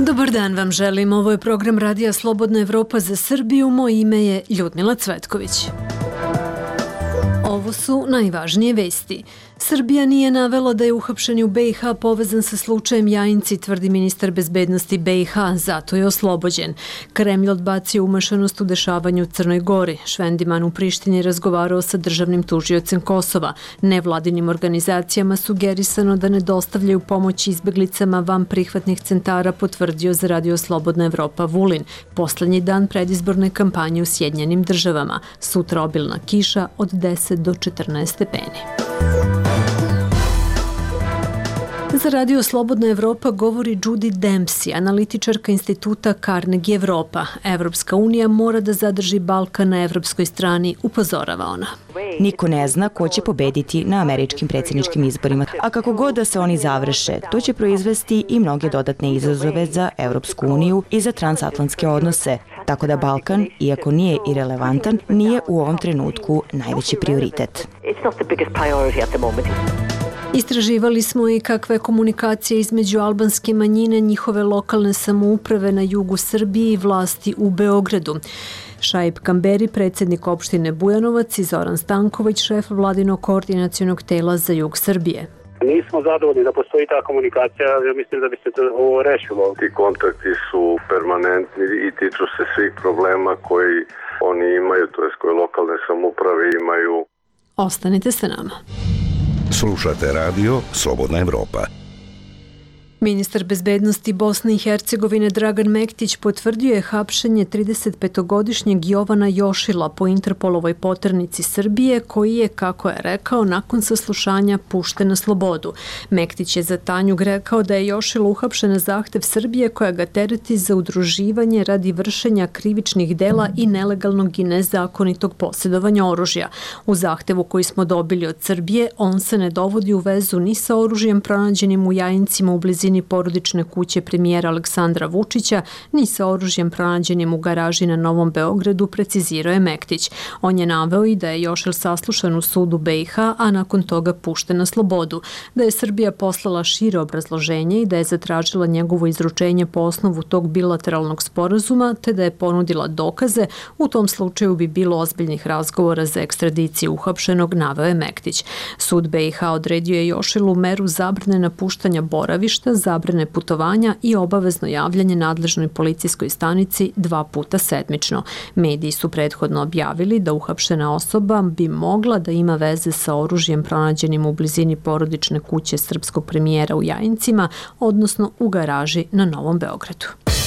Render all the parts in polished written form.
Dobar dan vam želim. Ovo je program Radija Slobodna Evropa za Srbiju. Moje ime je Ljudmila Cvetković. Ovo su najvažnije vesti. Srbija nije navela da je uhapšen u BiH povezan sa slučajem Jajinci, tvrdi ministar bezbednosti BiH, zato je oslobođen. Kremlj odbacio umešanost u dešavanju u Crnoj Gori. Švendiman u Prištini razgovarao sa državnim tužiocem Kosova. Nevladinim organizacijama sugerisano da ne dostavljaju pomoć izbeglicama van prihvatnih centara, potvrdio za Radio Slobodna Evropa Vulin. Poslednji dan predizborne kampanje u Sjedinjenim Državama. Sutra obilna kiša od 10 do 14 stepeni. Za Radio Slobodna Evropa govori Judy Dempsey, analitičarka instituta Carnegie Evropa. Evropska unija mora da zadrži Balkan na evropskoj strani, upozorava ona. Niko ne zna ko će pobediti na američkim predsjedničkim izborima, a kako god da se oni završe, to će proizvesti i mnoge dodatne izazove za Evropsku uniju i za transatlantske odnose, tako da Balkan, iako nije irelevantan, nije u ovom trenutku najveći prioritet. Istraživali smo i kakva je komunikacija između albanske manjine, njihove lokalne samouprave na jugu Srbije i vlasti u Beogradu. Šaip Kamberi, predsjednik opštine Bujanovac, i Zoran Stanković, šef vladinog koordinacionog tela za jug Srbije. Nismo zadovoljni da postoji ta komunikacija, ja mislim da bi se to rešilo. Ti kontakti su permanentni i tiču se svih problema koji oni imaju, to jest koje lokalne samouprave imaju. Ostanite sa nama. Slušate radio Slobodna Evropa. Ministar bezbednosti Bosne i Hercegovine Dragan Mektić potvrdio je hapšenje 35-godišnjeg Jovana Jošila po Interpolovoj poternici Srbije, koji je, kako je rekao, nakon saslušanja pušten na slobodu. Mektić je za Tanjug rekao da je Jošil uhapšen na zahtev Srbije koja ga tereti za udruživanje radi vršenja krivičnih dela i nelegalnog i nezakonitog posjedovanja oružja. U zahtevu koji smo dobili od Srbije, on se ne dovodi u vezu ni sa oružjem pronađenim u Jajincima u blizini porodične kuće premijera Aleksandra Vučića, ni sa oružjem pronađenim u garaži na Novom Beogradu, precizirao je Mektić. On je naveo i da je Jošil saslušan u sudu BiH, a nakon toga pušten na slobodu, da je Srbija poslala šire obrazloženje i da je zatražila njegovo izručenje po osnovu tog bilateralnog sporazuma, te da je ponudila dokaze. U tom slučaju bi bilo ozbiljnih razgovora za ekstradiciju uhapšenog, naveo je Mektić. Sud BiH odredio je Jošilu meru zabrane napuštanja boravišta, zabrane putovanja i obavezno javljanje nadležnoj policijskoj stanici 2 puta sedmično. Mediji su prethodno objavili da uhapšena osoba bi mogla da ima veze sa oružjem pronađenim u blizini porodične kuće srpskog premijera u Jajincima, odnosno u garaži na Novom Beogradu.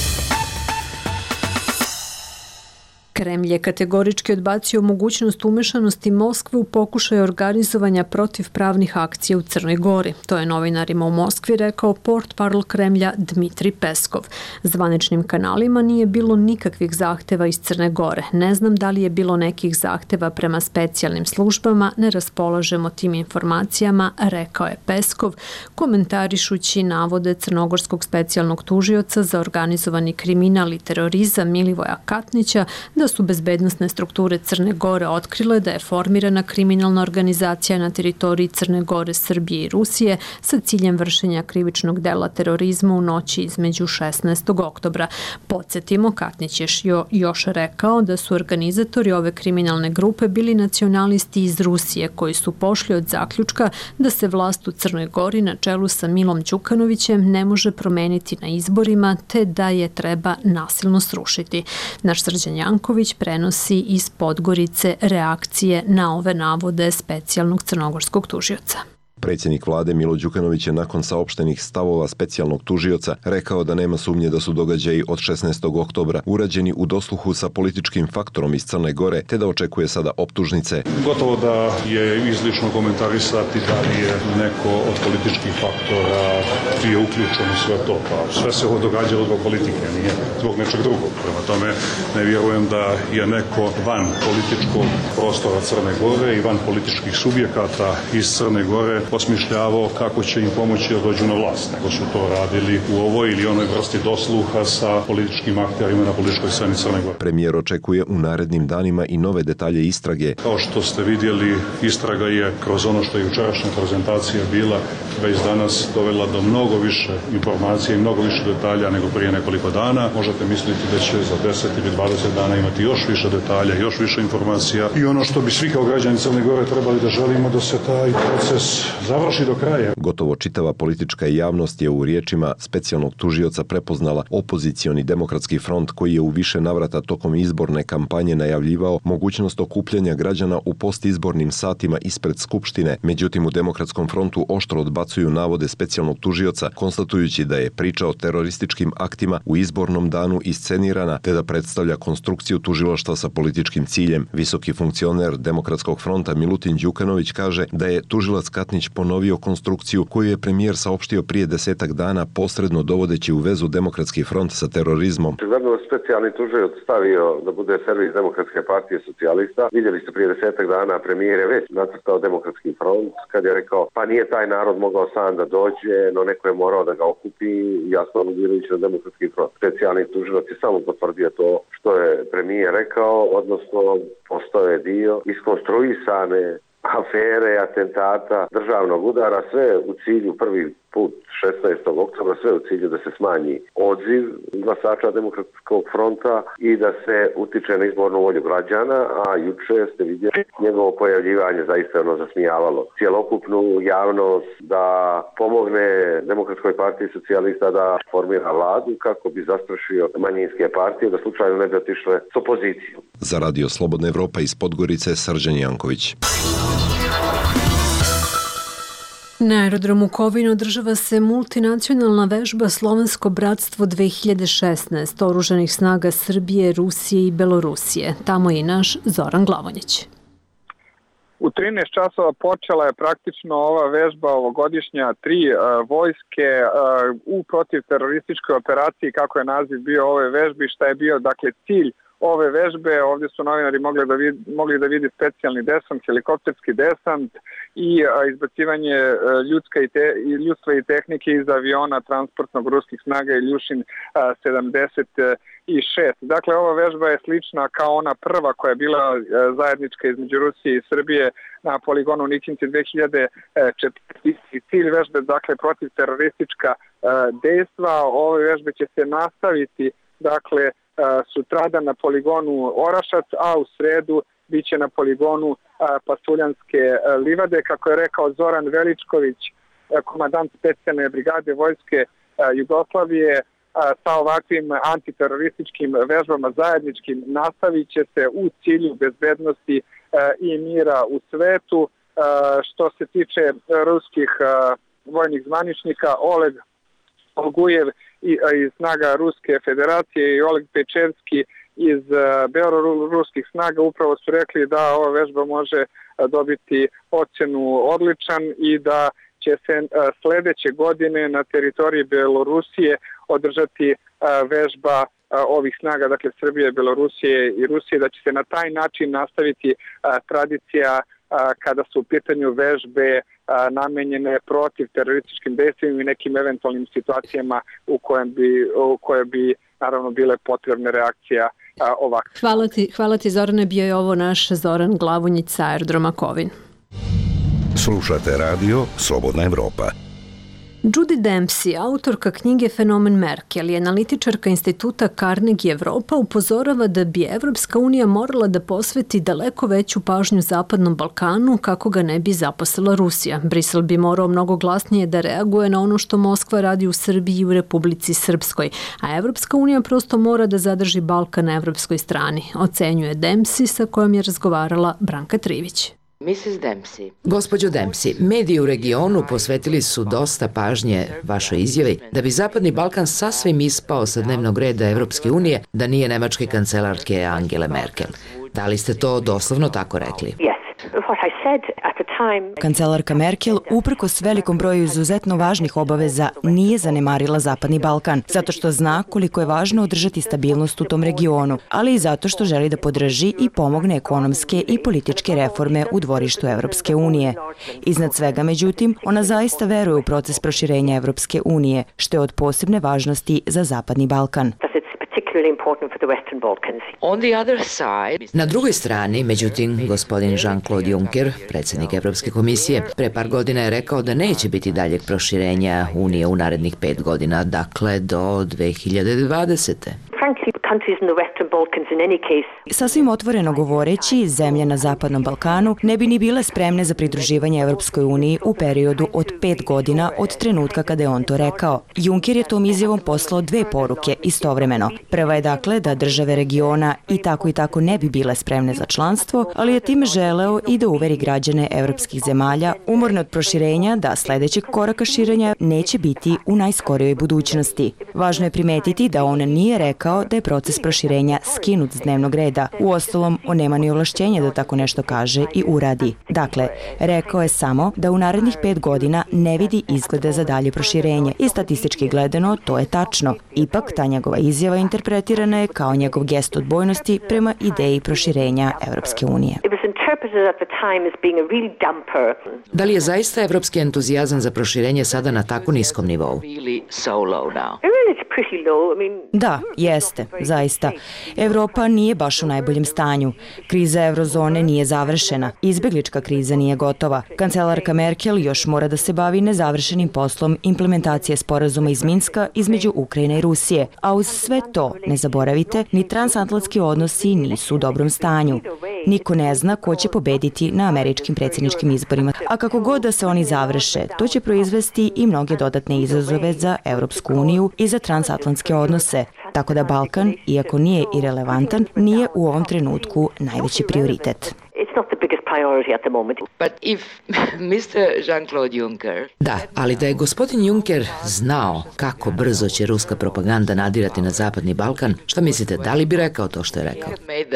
Kremlj je kategorički odbacio mogućnost umešanosti Moskve u pokušaj organizovanja protivpravnih akcija u Crnoj Gori. To je novinarima u Moskvi rekao portparol Kremlja Dmitri Peskov. Zvaničnim kanalima nije bilo nikakvih zahteva iz Crne Gore. Ne znam da li je bilo nekih zahteva prema specijalnim službama, ne raspolažemo tim informacijama, rekao je Peskov, komentarišući navode crnogorskog specijalnog tužioca za organizovani kriminal i terorizam Milivoja Katnića da su bezbednosne strukture Crne Gore otkrile da je formirana kriminalna organizacija na teritoriji Crne Gore, Srbije i Rusije sa ciljem vršenja krivičnog dela terorizma u noći između 16. oktobra. Podsjetimo, Katnić je još rekao da su organizatori ove kriminalne grupe bili nacionalisti iz Rusije koji su pošli od zaključka da se vlast u Crnoj Gori na čelu sa Milom Đukanovićem ne može promeniti na izborima te da je treba nasilno srušiti. Naš Srđan Janković prenosi iz Podgorice reakcije na ove navode specijalnog crnogorskog tužioca. Predsjednik vlade Milo Đukanović je nakon saopštenih stavova specijalnog tužioca rekao da nema sumnje da su događaji od 16. oktobra urađeni u dosluhu sa političkim faktorom iz Crne Gore, te da očekuje sada optužnice. Gotovo da je izlično komentarisati da li je neko od političkih faktora bio uključen u sve to. Pa sve se ovo događalo zbog politike, nije zbog nečeg drugog. Prema tome ne vjerujem da je neko van političkog prostora Crne Gore i van političkih subjekata iz Crne Gore osmišljavao kako će im pomoći da dođu na vlast, nego su to radili u ovoj ili onoj vrsti dosluha sa političkim akterima na političkoj sceni Crne Gore. Premijer očekuje u narednim danima i nove detalje istrage. Kao što ste vidjeli, istraga je kroz ono što je jučerašnja prezentacija bila već danas dovela do mnogo više informacija i mnogo više detalja nego prije nekoliko dana. Možete misliti da će za 10 ili 20 dana imati još više detalja, još više informacija i ono što bi svi kao građani Crne Gore trebali da želimo da se taj proces završi do kraja. Gotovo čitava politička javnost je u riječima specijalnog tužioca prepoznala opozicioni demokratski front koji je u više navrata tokom izborne kampanje najavljivao mogućnost okupljanja građana u postizbornim satima ispred Skupštine. Međutim, u Demokratskom frontu oštro odbacuju navode specijalnog tužioca, konstatujući da je priča o terorističkim aktima u izbornom danu iscenirana te da predstavlja konstrukciju tužilaštva sa političkim ciljem. Visoki funkcioner Demokratskog fronta Milutin Đukanović kaže da je tužilac Katnić ponovio konstrukciju koju je premijer saopštio prije 10 dana, posredno dovodeći u vezu Demokratski front sa terorizmom. Očigledno specijalni tužilac stavio da bude servis Demokratske partije socijalista. Vidjeli ste prije 10 dana premijer je već nacrtao Demokratski front kad je rekao pa nije taj narod mogao sam da dođe, no neko je morao da ga okupi, jasno aludirajući na Demokratski front. Specijalni tužilac je samo potvrdio to što je premijer rekao, odnosno postao je dio iskonstruisane afere, atentata, državnog udara, sve u cilju prvi put 16. oktobra, sve u cilju da se smanji odziv glasača Demokratskog fronta i da se utiče na izbornu volju građana, a juče ste vidjeli njegovo pojavljivanje zaista ono zasmijavalo cjelokupnu javnost da pomogne Demokratskoj partiji socijalista da formira vladu kako bi zastrašio manjinske partije da slučajno ne bi otišle s opozicijom. Za Radio Slobodna Evropa iz Podgorice, Srđan Janković. Na aerodromu Kovin održava se multinacionalna vežba Slovensko bratstvo 2016 oružanih snaga Srbije, Rusije i Belorusije. Tamo je i naš Zoran Glavonjić. U 13 časova počela je praktično ova vežba ovogodišnja, 3 vojske u protivterorističkoj operaciji, kako je naziv bio ove vežbi, šta je bio dakle cilj ove vežbe. Ovdje su novinari mogli da vidi specijalni desant, helikopterski desant i izbacivanje ljudstva i tehnike iz aviona transportnog ruskih snaga Iljušin 76. Dakle, ova vežba je slična kao ona prva koja je bila zajednička između Rusije i Srbije na poligonu Nikinci 2014. Cilj vežbe, dakle, protivteroristička dejstva. Ove vežbe će se nastaviti, dakle, sutradan na poligonu Orašac, a u sredu biće na poligonu Pasuljanske livade. Kako je rekao Zoran Veličković, komandant specijalne brigade vojske Jugoslavije, sa ovakvim antiterorističkim vežbama zajedničkim nastavit će se u cilju bezbednosti i mira u svetu. Što se tiče ruskih vojnih zvaničnika, Oleg Olgujev iz snaga Ruske federacije i Oleg Pečevski iz beloruskih snaga upravo su rekli da ova vežba može dobiti ocjenu odličan i da će se sljedeće godine na teritoriji Belorusije održati vežba ovih snaga, dakle Srbije, Belorusije i Rusije, da će se na taj način nastaviti tradicija kada su u pitanju vežbe namenjene protiv terorističkim dejstvima i nekim eventualnim situacijama u koje bi naravno bile potrebne reakcija ovakve. Hvala ti Zorane, bio je ovo naš Zoran Glavonjić sa aerodroma Kovin. Slušate radio Slobodna Evropa. Judy Dempsey, autorka knjige Fenomen Merkel i analitičarka instituta Carnegie Evropa, upozorava da bi Evropska unija morala da posveti daleko veću pažnju Zapadnom Balkanu kako ga ne bi zaposlila Rusija. Brisel bi morao mnogo glasnije da reaguje na ono što Moskva radi u Srbiji i u Republici Srpskoj, a Evropska unija prosto mora da zadrži Balkan na evropskoj strani, ocenjuje Dempsey sa kojom je razgovarala Branka Trivić. Gospođo Dempsey, mediji u regionu posvetili su dosta pažnje vašoj izjavi da bi Zapadni Balkan sasvim ispao sa dnevnog reda Evropske unije da nije nemačke kancelarke Angele Merkel. Da li ste to doslovno tako rekli? Kancelarka Merkel, uprkos velikom broju izuzetno važnih obaveza, nije zanemarila Zapadni Balkan, zato što zna koliko je važno održati stabilnost u tom regionu, ali i zato što želi da podrži i pomogne ekonomske i političke reforme u dvorištu Evropske unije. Iznad svega, međutim, ona zaista veruje u proces proširenja Evropske unije, što je od posebne važnosti za Zapadni Balkan. Na drugoj strani, međutim, gospodin Jean-Claude Juncker, predsjednik Evropske komisije, pre par godina je rekao da neće biti daljeg proširenja Unije u narednih 5 godina, dakle do 2020. Sasvim otvoreno govoreći, zemlje na Zapadnom Balkanu ne bi ni bile spremne za pridruživanje Evropskoj uniji u periodu od 5 godina od trenutka kada je on to rekao. Juncker je tom izjavom poslao 2 poruke istovremeno. Prva je dakle da države regiona i tako ne bi bile spremne za članstvo, ali je time želeo i da uveri građane evropskih zemalja umorne od proširenja da sledećeg koraka širenja neće biti u najskorijoj budućnosti. Važno je primetiti da on nije rekao da je proces proširenja skinut s dnevnog reda. Uostalom, on nema ni ovlašćenja da tako nešto kaže i uradi. Dakle, rekao je samo da u narednih 5 godina ne vidi izglede za dalje proširenje i statistički gledano to je tačno. Ipak, ta njegova izjava interpretirana je kao njegov gest odbojnosti prema ideji proširenja Evropske unije. Da li je zaista evropski entuzijazam za proširenje sada na tako niskom nivou? Da, jeste, zaista. Evropa nije baš u najboljem stanju. Kriza eurozone nije završena. Izbeglička kriza nije gotova. Kancelarka Merkel još mora da se bavi nezavršenim poslom implementacije sporazuma iz Minska između Ukrajine i Rusije. A uz sve to, ne zaboravite, ni transatlantski odnosi nisu u dobrom stanju. Niko ne zna ko će pobediti na američkim predsjedničkim izborima. A kako god da se oni završe, to će proizvesti i mnoge dodatne izazove za Evropsku uniju i za transatlantske odnose. Tako da Balkan, iako nije irelevantan, nije u ovom trenutku najveći prioritet. Da, ali da je gospodin Juncker znao kako brzo će ruska propaganda nadirati na Zapadni Balkan, šta mislite, da li bi rekao to što je rekao?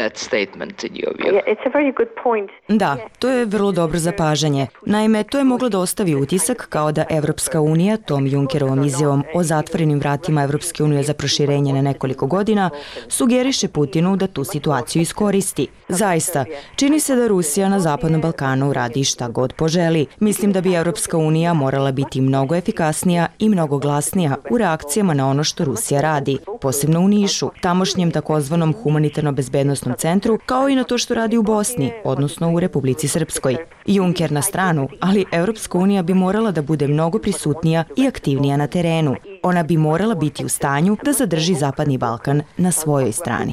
Da, to je vrlo dobro zapažanje. Naime, to je moglo da ostavi utisak kao da Evropska unija tom Junckerovom izjavom o zatvorenim vratima Evropske unije za proširenje na nekoliko godina sugeriše Putinu da tu situaciju iskoristi. Zaista, čini se da Rusija na Zapadnom Balkanu radi šta god poželi. Mislim da bi Evropska unija morala biti mnogo efikasnija i mnogo glasnija u reakcijama na ono što Rusija radi, posebno u Nišu, tamošnjem takozvanom humanitarno-bezbednosnom centru, kao i na to što radi u Bosni, odnosno u Republici Srpskoj. Juncker na stranu, ali Evropska unija bi morala da bude mnogo prisutnija i aktivnija na terenu. Ona bi morala biti u stanju da zadrži Zapadni Balkan na svojoj strani.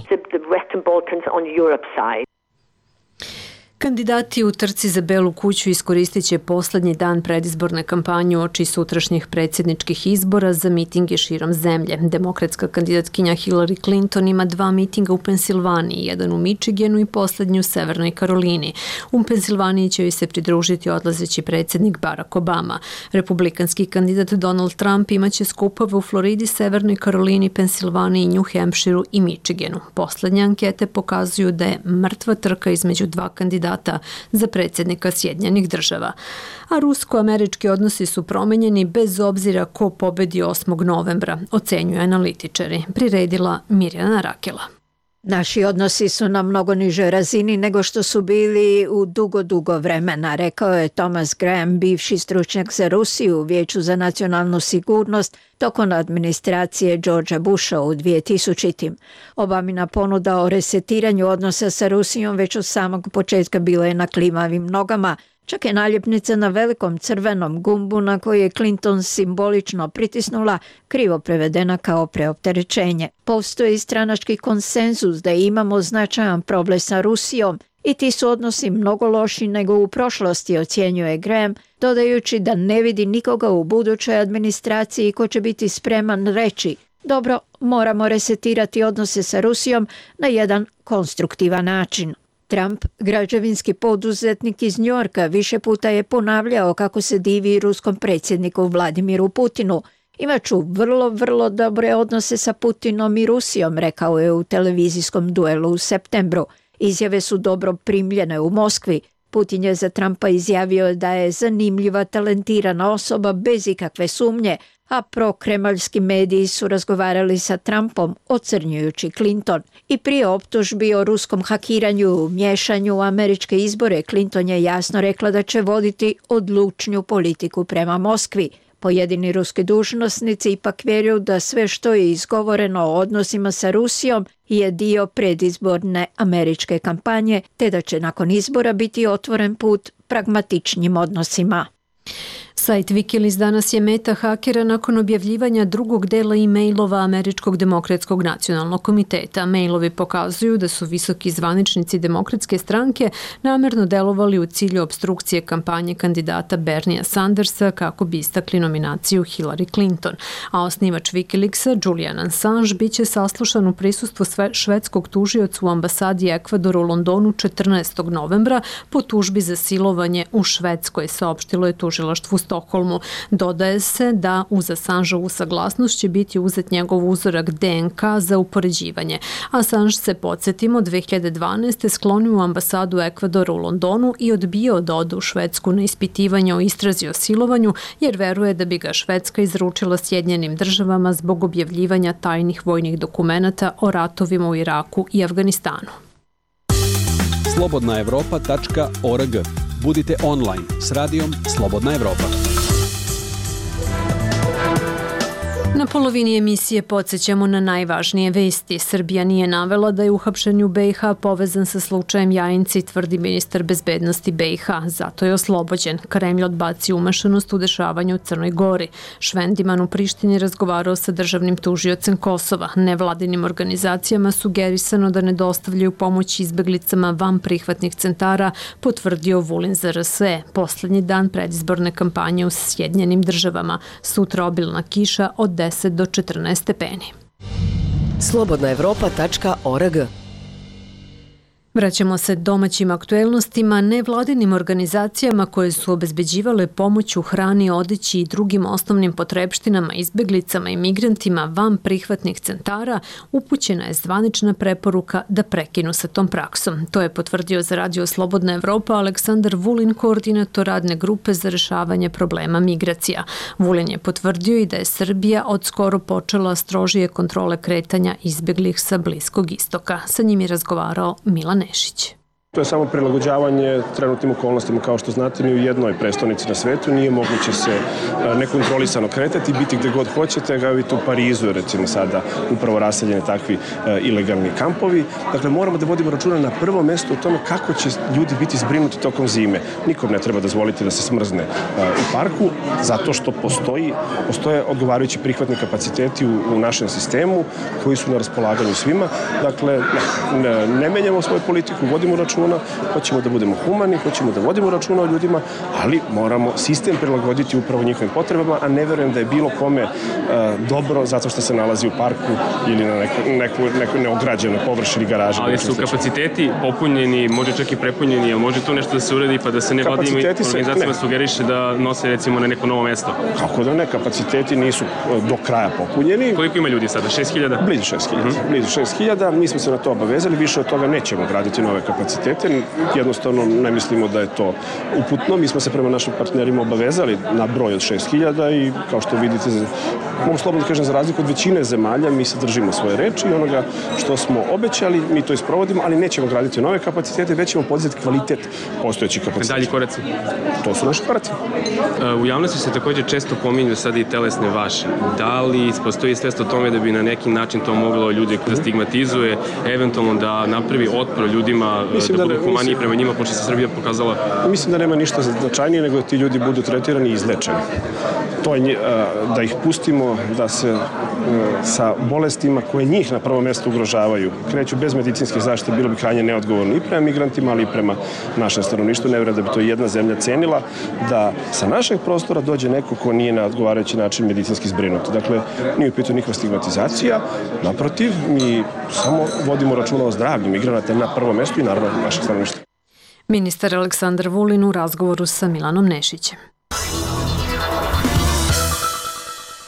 Kandidati u trci za Belu kuću iskoristit će poslednji dan predizborne kampanje uoči sutrašnjih predsjedničkih izbora za mitinge širom zemlje. Demokratska kandidatkinja Hillary Clinton ima 2 mitinga u Pensilvaniji, jedan u Michiganu i poslednji u Severnoj Karolini. U Pensilvaniji će joj se pridružiti odlazeći predsjednik Barack Obama. Republikanski kandidat Donald Trump imaće skupove u Floridi, Severnoj Karolini, Pensilvaniji, New Hampshireu i Michiganu. Poslednje ankete pokazuju da je mrtva trka između 2 kandidata za predsjednika Sjedinjenih država. A rusko-američki odnosi su promenjeni bez obzira ko pobedi 8. novembra, ocenjuju analitičari. Priredila Mirjana Rakela. Naši odnosi su na mnogo nižoj razini nego što su bili u dugo vremena, rekao je Thomas Graham, bivši stručnjak za Rusiju u Vijeću za nacionalnu sigurnost tokom administracije Georgea Busha u 2000. Obamina ponuda o resetiranju odnosa sa Rusijom već od samog početka bila je na klimavim nogama. Čak je naljepnica na velikom crvenom gumbu na koju je Clinton simbolično pritisnula krivo prevedena kao preopterećenje. Postoji stranački konsenzus da imamo značajan problem sa Rusijom i ti su odnosi mnogo loši nego u prošlosti, ocjenjuje Graham, dodajući da ne vidi nikoga u budućoj administraciji ko će biti spreman reći: dobro, moramo resetirati odnose sa Rusijom na jedan konstruktivan način. Trump, građevinski poduzetnik iz Njujorka, više puta je ponavljao kako se divi ruskom predsjedniku Vladimiru Putinu. Imaću vrlo dobre odnose sa Putinom i Rusijom, rekao je u televizijskom duelu u septembru. Izjave su dobro primljene u Moskvi. Putin je za Trumpa izjavio da je zanimljiva, talentirana osoba bez ikakve sumnje, a prokremaljski mediji su razgovarali sa Trumpom, ocrnjujući Clinton. I prije optužbi o ruskom hakiranju, miješanju u američke izbore, Clinton je jasno rekla da će voditi odlučnju politiku prema Moskvi. Pojedini ruski dužnosnici ipak vjeruju da sve što je izgovoreno o odnosima sa Rusijom je dio predizborne američke kampanje, te da će nakon izbora biti otvoren put pragmatičnim odnosima. Sajt Wikileaks danas je meta hakera nakon objavljivanja drugog dela e-mailova Američkog demokratskog nacionalnog komiteta. Mailovi pokazuju da su visoki zvaničnici demokratske stranke namerno delovali u cilju obstrukcije kampanje kandidata Bernia Sandersa kako bi istakli nominaciju Hillary Clinton. A osnivač Wikileaksa, Julian Assange, biće saslušan u prisustvu švedskog tužioca u ambasadi Ekvadora u Londonu 14. novembra po tužbi za silovanje u Švedskoj, saopštilo je tužilaštvo u Stokholmu. Dodaje se da uz Assangeovu saglasnost će biti uzet njegov uzorak DNK za upoređivanje. Assange se, podsjetimo, 2012. sklonio u ambasadu Ekvadora u Londonu i odbio da ode u Švedsku na ispitivanje o istrazi o silovanju, jer veruje da bi ga Švedska izručila Sjedinjenim državama zbog objavljivanja tajnih vojnih dokumenata o ratovima u Iraku i Afganistanu. Slobodnaevropa.org. Budite online s radijom Slobodna Evropa. Na polovini emisije podsjećamo na najvažnije vesti. Srbija nije navela da je uhapšen u BiH povezan sa slučajem Jajinci, tvrdi ministar bezbednosti BiH. Zato je oslobođen. Kremlj odbaci umešanost u dešavanju u Crnoj Gori. Švendiman u Prištini razgovarao sa državnim tužiocem Kosova. Nevladinim organizacijama sugerisano da ne dostavljaju pomoć izbeglicama van prihvatnih centara, potvrdio Vulin za RSE. Poslednji dan predizborne kampanje u Sjedinjenim državama. Sutra obilna kiša od 10 do 14 stepeni. Slobodnaevropa.org. Vraćamo se domaćim aktuelnostima. Nevladinim organizacijama koje su obezbeđivale pomoć u hrani, odeći i drugim osnovnim potrepštinama izbeglicama i migrantima van prihvatnih centara upućena je zvanična preporuka da prekinu sa tom praksom. To je potvrdio za Radio Slobodna Evropa Aleksandar Vulin, koordinator radne grupe za rešavanje problema migracija. Vulin je potvrdio i da je Srbija od skoro počela strožije kontrole kretanja izbeglih sa Bliskog istoka. Sa njim je razgovarao Milan Nešić. To je samo prilagođavanje trenutnim okolnostima. Kao što znate, ni u jednoj prestonici na svetu nije moguće se nekontrolisano kretati, biti gde god hoćete. Evo i tu u Parizu je recimo sada upravo raseljeni takvi ilegalni kampovi. Dakle, moramo da vodimo računa na prvo mesto u tome kako će ljudi biti zbrinuti tokom zime. Nikom ne treba dozvoliti da se smrzne u parku, zato što postoje odgovarajući prihvatni kapaciteti u našem sistemu koji su na raspolaganju svima. Dakle, ne menjamo svoju politiku, vodimo računa, hoćemo da budemo humani, hoćemo da vodimo računa o ljudima, ali moramo sistem prilagoditi upravo njihovim potrebama, a ne verujem da je bilo kome dobro zato što se nalazi u parku ili na nekoj neograđenoj površini garaže. Ali su kapaciteti popunjeni, može čak i prepunjeni, ali može tu nešto da se uredi pa da se nevladinim organizacijama sugeriše da nose recimo na neko novo mesto? Kako da ne, kapaciteti nisu do kraja popunjeni. Koliko ima ljudi sada? 6.000? Blizu 6.000. Blizu 6.000. Mi smo se na to obavezali, više od toga nećemo graditi nove kapacitete. Jednostavno ne mislimo da je to uputno. Mi smo se prema našim partnerima obavezali na broj od 6.000 i kao što vidite, mogu slobodno kažem, za razliku od većine zemalja, mi se držimo svoje reči i onoga što smo obećali, mi to isprovodimo, ali nećemo graditi nove kapacitete, već ćemo podizati kvalitet postojećih kapaciteta. Dalji koraci? To su naši koraci. U javnosti se također često pominju sad i telesne vaše. Da li postoji svest o tome da bi na neki način to moglo ljude da stigmatizuje, eventualno da napravi otpor ljudima, da budu humaniji prema njima, pošto se Srbija pokazala? Mislim da nema ništa značajnije nego da ti ljudi budu tretirani i izlečeni. To je da ih pustimo da se sa bolestima koje njih na prvo mjesto ugrožavaju kreću bez medicinske zaštite, bilo bi krajnje neodgovorno i prema migrantima, ali i prema našem stanovništvu. Ne vjerujem da bi to jedna zemlja cenila, da sa našeg prostora dođe neko ko nije na odgovarajući način medicinski zbrinut. Dakle, nije u pitanju nikakva stigmatizacija, naprotiv, mi samo vodimo računa o zdravlju migranata na prvo mjesto i naravno našeg stanovništva. Ministar Aleksandar Vulin u razgovoru sa Milanom Nešićem.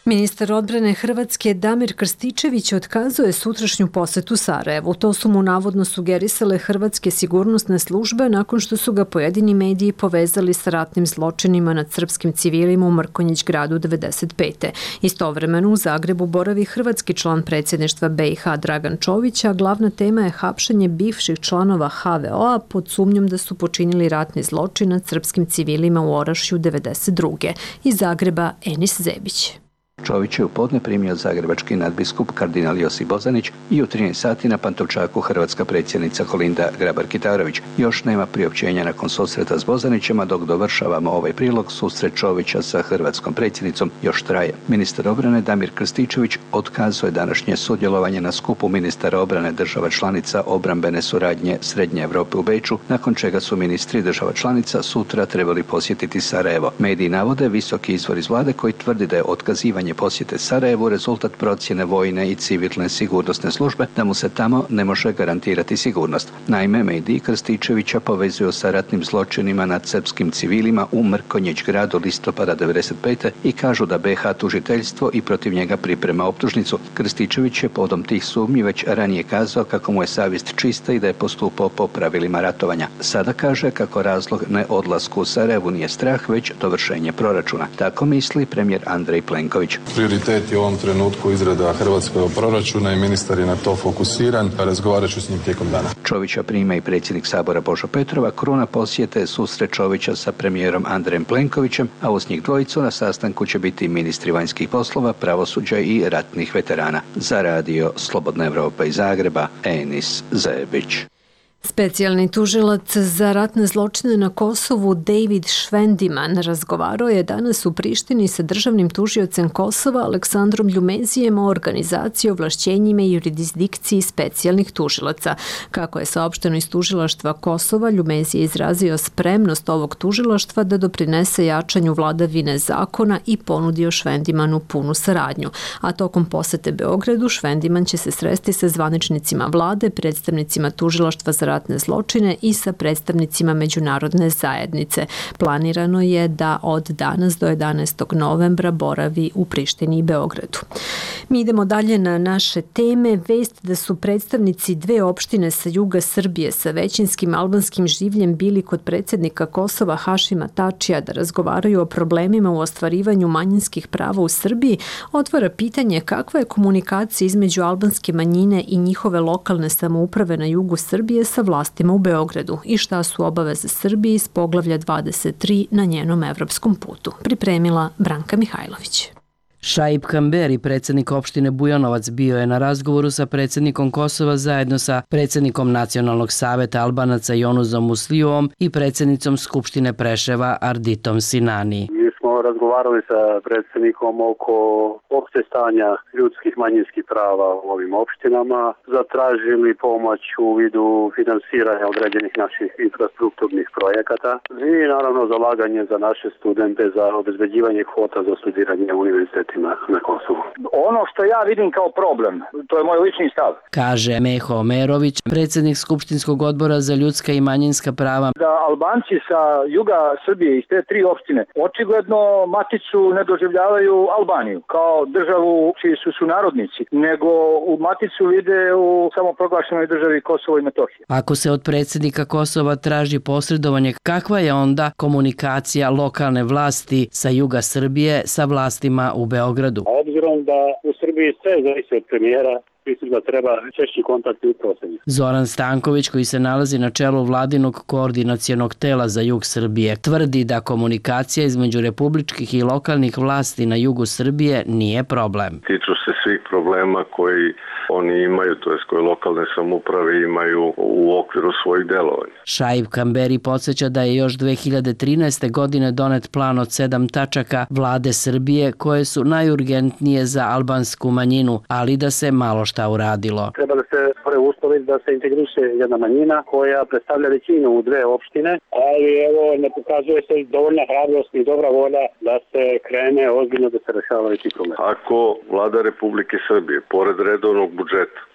Ministar odbrane Hrvatske Damir Krstičević otkazuje sutrašnju posetu Sarajevu. To su mu navodno sugerisale hrvatske sigurnosne službe nakon što su ga pojedini mediji povezali sa ratnim zločinima nad srpskim civilima u Mrkonjić gradu 1995. Istovremeno u Zagrebu boravi hrvatski član predsjedništva BiH Dragan Čović, a glavna tema je hapšenje bivših članova HVO-a pod sumnjom da su počinili ratni zločin nad srpskim civilima u Orašju 1992. Iz Zagreba Enis Zebić. Čović je u podne primio zagrebački nadbiskup kardinal Josip Bozanić i u 13 sati na Pantovčaku hrvatska predsjednica Kolinda Grabar-Kitarović. Još nema priopćenja nakon susreta s Bozanićem, a dok dovršavamo ovaj prilog, susret Čovića sa hrvatskom predsjednicom još traje. Ministar obrane Damir Krstičević otkazuje današnje sudjelovanje na skupu ministara obrane država članica obrambene suradnje Srednje Europe u Beču, nakon čega su ministri država članica sutra trebali posjetiti Sarajevo. Mediji navode visoki izvor iz vlade koji tvrdi da je otkazivanje posjete Sarajevu rezultat procjene vojne i civilne sigurnosne službe da mu se tamo ne može garantirati sigurnost. Naime, mediji Krstičevića povezuju sa ratnim zločinima nad srpskim civilima u Mrkonjić gradu listopada 1995. i kažu da BiH tužiteljstvo i protiv njega priprema optužnicu. Krstičević je povodom tih sumnji već ranije kazao kako mu je savjest čista i da je postupao po pravilima ratovanja. Sada kaže kako razlog ne odlasku u Sarajevu nije strah, već dovršenje proračuna. Tako misli premijer Andrej Plenković. Prioritet je u ovom trenutku izrada hrvatskog proračuna i ministar je na to fokusiran, a razgovarat ću s njim tijekom dana. Čovića prima i predsjednik Sabora Božo Petrov. Kruna posjete je susret Čovića sa premijerom Andrejem Plenkovićem, a uz njih dvojicu na sastanku će biti ministri vanjskih poslova, pravosuđa i ratnih veterana. Za radio Slobodna Evropa iz Zagreba, Enis Zebić. Specijalni tužilac za ratne zločine na Kosovu David Švendiman razgovarao je danas u Prištini sa državnim tužiocem Kosova Aleksandrom Ljumezijem o organizaciji, ovlašćenjima i jurisdikciji specijalnih tužilaca. Kako je saopšteno iz tužilaštva Kosova, Ljumezije je izrazio spremnost ovog tužilaštva da doprinese jačanju vladavine zakona i ponudio Švendimanu punu saradnju. A tokom posete Beogradu, Švendiman će se sresti sa zvaničnicima vlade, predstavnicima tužilaštva za ratne zločine i sa predstavnicima međunarodne zajednice. Planirano je da od danas do 11. novembra boravi u Prištini i Beogradu. Mi idemo dalje na naše teme. Vest da su predstavnici dve opštine sa juga Srbije sa većinskim albanskim življem bili kod predsjednika Kosova Hašima Tačija da razgovaraju o problemima u ostvarivanju manjinskih prava u Srbiji otvara pitanje kakva je komunikacija između albanske manjine i njihove lokalne samouprave na jugu Srbije sa vlastima u Beogradu i šta su obaveze Srbije iz poglavlja 23 na njenom evropskom putu. Pripremila Branka Mihajlović. Šaip Kamberi, predsjednik opštine Bujanovac, bio je na razgovoru sa predsjednikom Kosova zajedno sa predsjednikom Nacionalnog saveta Albanaca Jonuzom Muslijovom i predsjednicom Skupštine Preševa Arditom Sinani. Mi smo razgovarali sa predsjednikom oko opšte stanja ljudskih manjinskih prava u ovim opštinama, zatražili pomoć u vidu finansiranja određenih naših infrastrukturnih projekata i naravno zalaganje za naše studente za obezbeđivanje kvota za studiranje u univerzitetima na Kosovu. Ono što ja vidim kao problem, to je moj lični stav. Kaže Meho Omerović, predsjednik Skupštinskog odbora za ljudska i manjinska prava. Da Albanci sa juga Srbije iz te tri opštine očigledno maticu ne doživljavaju Albaniju kao državu čiji su sunarodnici, nego u maticu vide u samoproglašenoj državi Kosovo i Metohija. Ako se od predsjednika Kosova traži posredovanje, kakva je onda komunikacija lokalne vlasti sa juga Srbije sa vlastima u Beogradu? Obzirom da u Srbiji sve zavisi od premijera, mislim da treba češći kontakti upravo sa njim. Zoran Stanković, koji se nalazi na čelu vladinog koordinacionog tela za jug Srbije, tvrdi da komunikacija između republičkih i lokalnih vlasti na jugu Srbije nije problem. Tiču se svih problema koji oni imaju, to jest koje lokalne samouprave imaju u okviru svojih delovanja. Šaip Kamberi podsjeća da je još 2013. godine donet plan od 7 tačaka vlade Srbije koje su najurgentnije za albansku manjinu, ali da se malo šta uradilo. Treba da se uslovi da se integriše jedna manjina koja predstavlja većinu u dve opštine, ali evo ne pokazuje se dovoljna hrabrost i dobra volja da se krene ozbiljno da se rešavaju ti problemi. Ako vlada Republike Srbije, pored redovnog budžeta,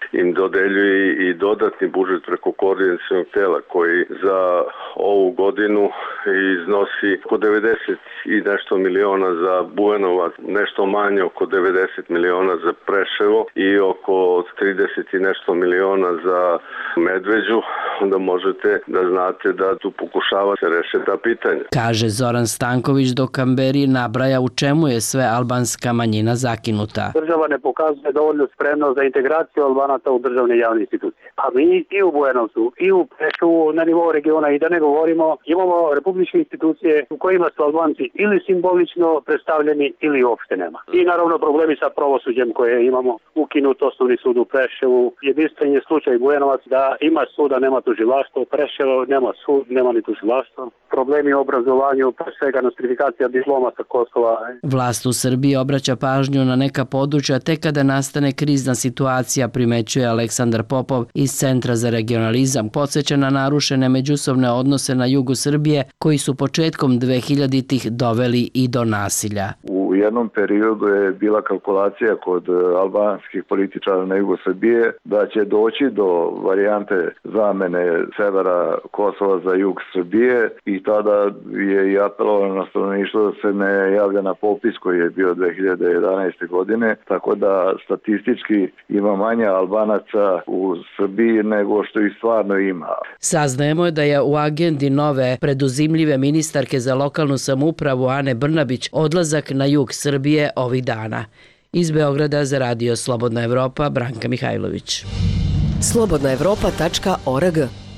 im dodeljuje i dodatni budžet preko koordinacionog tela koji za ovu godinu iznosi oko 90 i nešto miliona za Bujanovac, nešto manje oko 90 miliona za Preševo i oko 30 i nešto miliona za Medveđu, onda možete da znate da tu pokušava se reše ta pitanja. Kaže Zoran Stanković, dok Kamberi nabraja u čemu je sve albanska manjina zakinuta. Država ne pokazuje dovoljno spremnost za integraciju Albanaca u državne javne institucije. A mi i u Bujanovcu, i u Preševu na nivou regiona, i da ne govorimo, imamo republičke institucije u kojima su Albanci ili simbolično predstavljeni ili uopšte nema. I naravno problemi sa pravosuđem koje imamo, ukinut osnovni sud u Preševu, jedinstven je slučaj Bujanovac da ima suda, nema tužilaštvo, Preševo nema sud, nema ni tužilaštvo. Problemi u obrazovanju, pre svega nostrifikacija diploma sa Kosova. Vlast u Srbiji obraća pažnju na neka područja tek kada nastane krizna situacija, primećuje Aleksandar Popov iz Centra za regionalizam. Podsjeća na narušene međusobne odnose na jugu Srbije koji su početkom 2000-ih doveli i do nasilja. U jednom periodu je bila kalkulacija kod albanskih političara na jugu Srbije da će doći do varijante zamene severa Kosova za jug Srbije i tada je i apelovano na stanovništvo da se ne javlja na popis koji je bio 2011. godine, tako da statistički ima manje Albanaca u Srbiji nego što ih stvarno ima. Saznajemo da je u agendi nove preduzimljive ministarke za lokalnu samoupravu Ane Brnabić odlazak na jug Srbije ovih dana. Iz Beograda za Radio Slobodna Evropa, Branka Mihajlović. slobodnaevropa.org.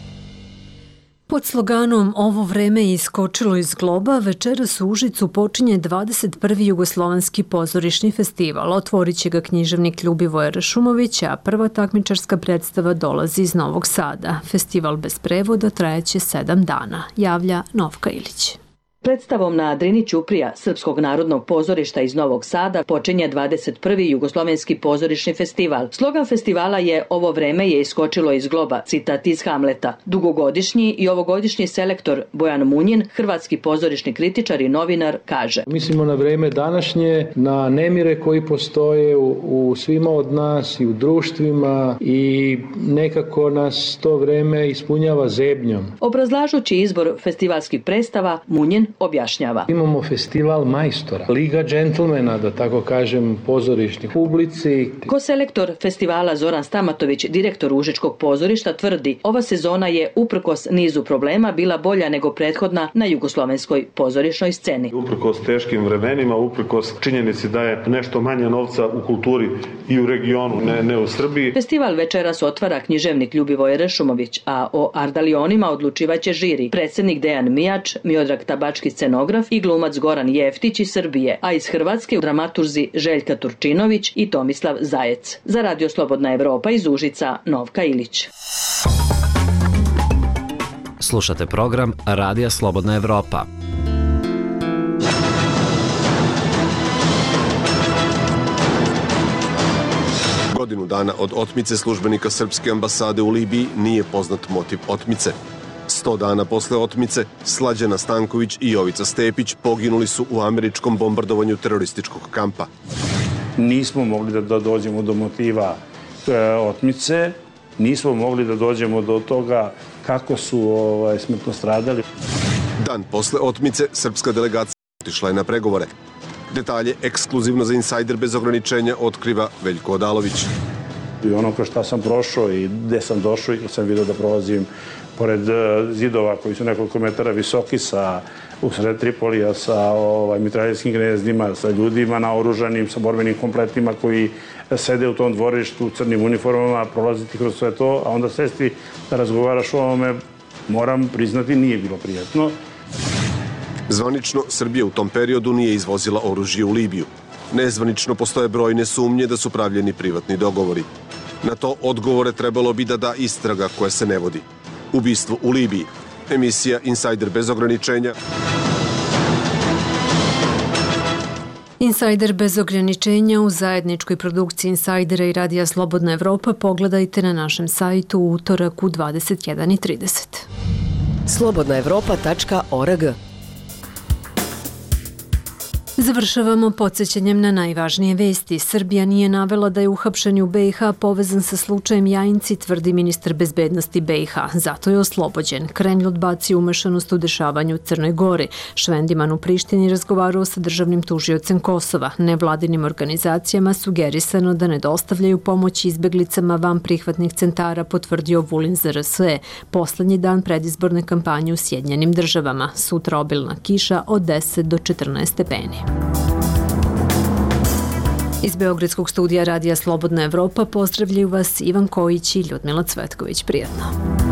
Pod sloganom Ovo vreme je iskočilo iz globa, večeras u Užicu počinje 21. Jugoslovenski pozorišni festival. Otvorit će ga književnik Ljubivoje Rešumović, a prva takmičarska predstava dolazi iz Novog Sada. Festival bez prevoda trajaće 7 dana, javlja Novka Ilić. Predstavom na Drini Ćuprija Srpskog narodnog pozorišta iz Novog Sada počinje 21. Jugoslovenski pozorišni festival. Slogan festivala je Ovo vreme je iskočilo iz globa, citat iz Hamleta. Dugogodišnji i ovogodišnji selektor Bojan Munjin, hrvatski pozorišni kritičar i novinar, kaže: Mislimo na vreme današnje, na nemire koji postoje u svima od nas i u društvima i nekako nas to vreme ispunjava zebnjom. Obrazlažući izbor festivalskih predstava, Munjin objašnjava: Imamo festival majstora, liga džentlmena, da tako kažem, pozorišnih publici. Ko-selektor festivala Zoran Stamatović, direktor Užičkog pozorišta, tvrdi: ova sezona je uprkos nizu problema bila bolja nego prethodna na jugoslovenskoj pozorišnoj sceni. Uprkos teškim vremenima, uprkos činjenici da je nešto manje novca u kulturi i u regionu, ne u Srbiji. Festival večeras otvara književnik Ljubivoje Rešumović, a o Ardalionima odlučivaće žiri, predsjednik Dejan Mijač, Miodrag Tabački scenograf i glumac Goran Jeftić iz Srbije, a iz Hrvatske dramaturzi Željka Turčinović i Tomislav Zajec. Za Radio Slobodna Evropa iz Užica, Novka Ilić. Slušate program Radija Slobodna Evropa. Godinu dana od otmice službenika Srpske ambasade u Libiji nije poznat motiv otmice. 100 dana posle otmice, Slađana Stanković i Jovica Stepić poginuli su u američkom bombardovanju terorističkog kampa. Nismo mogli da dođemo do motiva otmice, nismo mogli da dođemo do toga kako su smrtno stradali. Dan posle otmice, srpska delegacija otišla je na pregovore. Detalje ekskluzivno za Insajder bez ograničenja otkriva Veljko Odalović. I ono kroz šta sam prošao i gde sam došao, sam vidio da prolazim pored zidova koji su nekoliko metara visoki usred Tripolija sa mitraljevskim gnezdima, sa ljudima naoružanim, sa borbenim kompletima koji sede u tom dvorištu u crnim uniformama, prolaziti kroz sve to, a onda sesti da razgovaraš o ovome, moram priznati, nije bilo prijatno. Zvanično, Srbija u tom periodu nije izvozila oružje u Libiju. Nezvanično postoje brojne sumnje da su pravljeni privatni dogovori. Na to odgovore trebalo bi da da istraga koja se ne vodi. Ubistvo u Libiji. Emisija Insajder bez ograničenja. Insajder bez ograničenja u zajedničkoj produkciji Insajdera i Radija Slobodna Evropa pogledajte na našem sajtu u utorak u 21:30. slobodnaevropa.org. Završavamo podsjećanjem na najvažnije vesti. Srbija nije navela da je uhapšen u BiH povezan sa slučajem Jajinci, tvrdi ministar bezbednosti BiH. Zato je oslobođen. Kremlj odbacio umešanost u dešavanju u Crnoj Gori. Švendiman u Prištini razgovarao sa državnim tužiocem Kosova. Nevladinim organizacijama sugerisano da ne dostavljaju pomoć izbeglicama van prihvatnih centara, potvrdio Vulin za RSE. Poslednji dan predizborne kampanje u Sjedinjenim Državama. Sutra obilna kiša od 10 do 14 stepeni. Iz Beogradskog studija Radija Slobodna Evropa pozdravljaju vas Ivan Kojić i Ljudmila Cvetković. Prijatno.